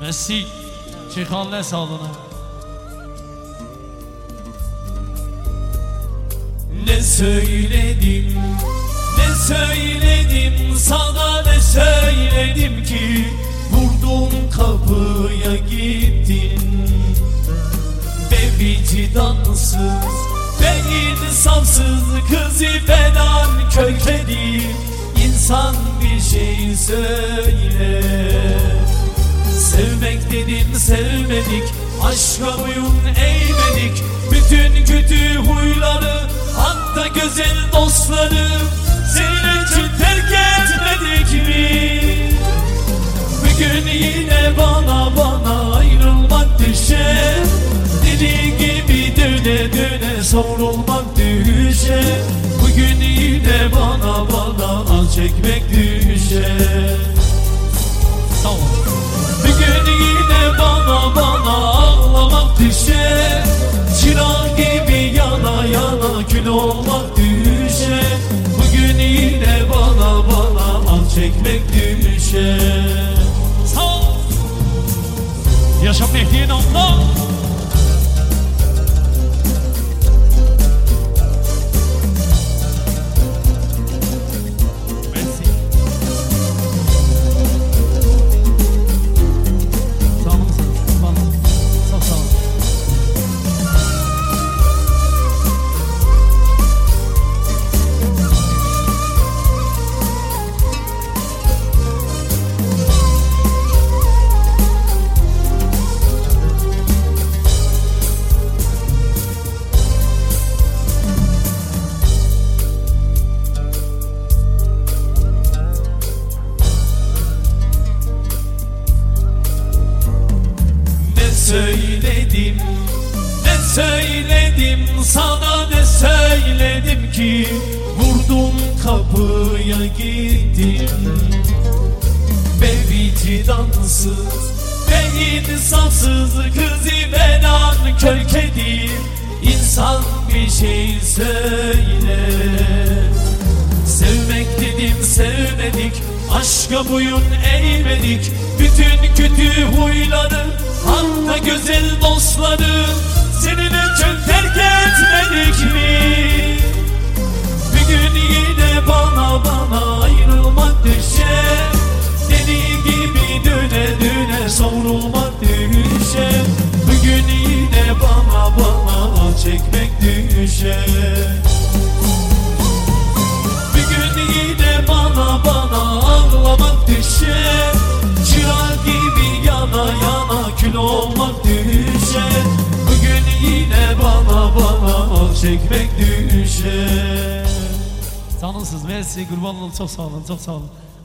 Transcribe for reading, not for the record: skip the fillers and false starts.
Messi Şeyhan'la sağlığına. Ne söyledim, ne söyledim, sana ne söyledim ki vurdum kapıya gittin. Be vicdansız, be insafsız kızı falan kökledi. İnsan bir şey söyle. Sevmek dedim sevmedik, aşka boyun eğmedik. Bütün kötü huyları, hatta güzel dostları senin için terk etmedik mi? Bugün yine bana ayrılmak düşer. Deli gibi döne döne savrulmak düşer. Bugün yine bana az çekmek düşer. Sağ ol. Bugün yine bana ağlamak düşer. Çırak gibi yana yana kül olmak düşer. Bugün yine bana az çekmek düşer. Sağ ol. Yaşa Mehdi'nin Allah. Söyledim, ne söyledim, sana ne söyledim ki vurdum kapıya gittim. Be vicdansız, be insafsız kızı belan körkedi. İnsan bir şey söyle. Sevmek dedim sevmedik, aşka boyun eğmedik. Bütün kötü huyları, hatta güzel dostları senin için terk etmedik mi? Bugün yine bana ayrılmak düşer. Deli gibi döne döne savrulmak düşer. Bugün yine bana çekmek düşer. Bugün yine bana ağlamak düşer. Çırak gibi yana yana kül olmak düşer. Bugün yine bana çekmek düşer. Canımsınız. Messi kurban olun. Çok sağ olun. Çok sağ olun.